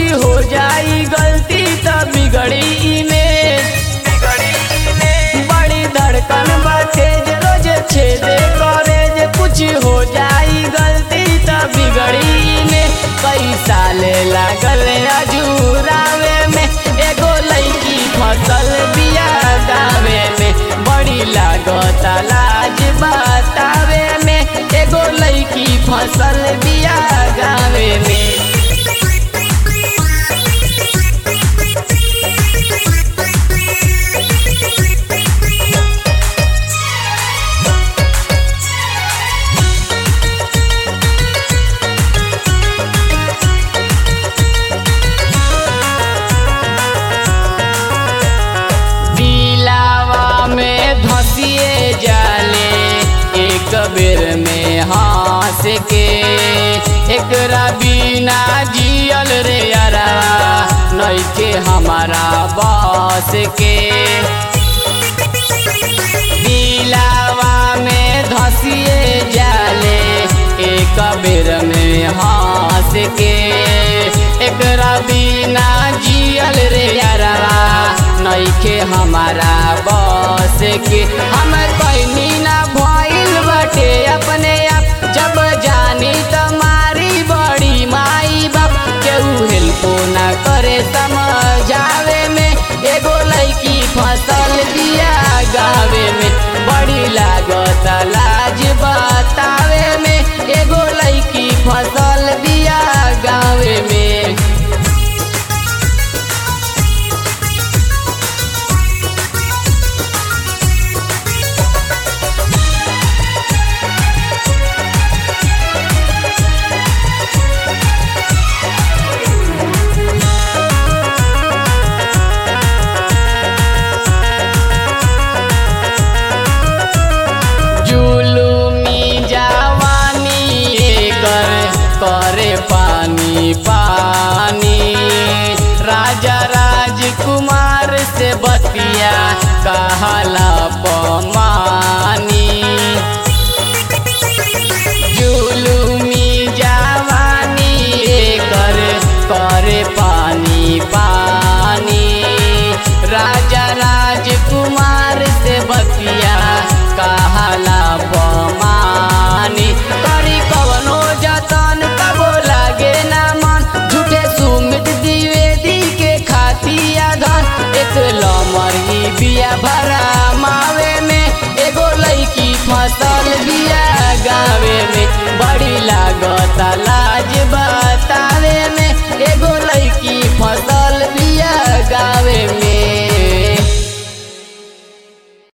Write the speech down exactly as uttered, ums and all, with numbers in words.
हो जाई गलती त बिगड़ी में बड़ी धड़कन बाटे रोज छेदे करे जे कुछ हो जाई गलती त बिगड़ी में कई साल लागल अजूरावे में एगो लईकी फसल बिया गावे में बड़ी लागत लाज बतावे में एगो लईकी फसल बिया गावे में। धसिए जाले एक बेर में हंस के एकरा बिना जियल रे अरवा नइखे हमारा बस के दिलावा में धसिए जाले एक बेर में हंस के एकरा बिना जियल रे अरवा नइखे हमारा बस के हम कहनी ना भइल बटे अपने आप जब जानी तमारी बड़ी माई बाप केहू हेल्पो ना करे समझावे में एगो लईकी फसल बिया गावे में बड़ी लागत लाज बतावे में एगो लईकी फसल बिया गावे में। करे पानी पानी राजा राजकुमार से बतिया कहला पमानी जुलुमी जवानी कर करे पानी पानी राजा राजकुमार से बतिया कहला पमानी करी कवनो जतन कबो लागे ना मन झूठे सुमित द्विवेदी के खातिया धन एक लमरी बिया भरा मावे में एगो लईकी फसल बिया गावे में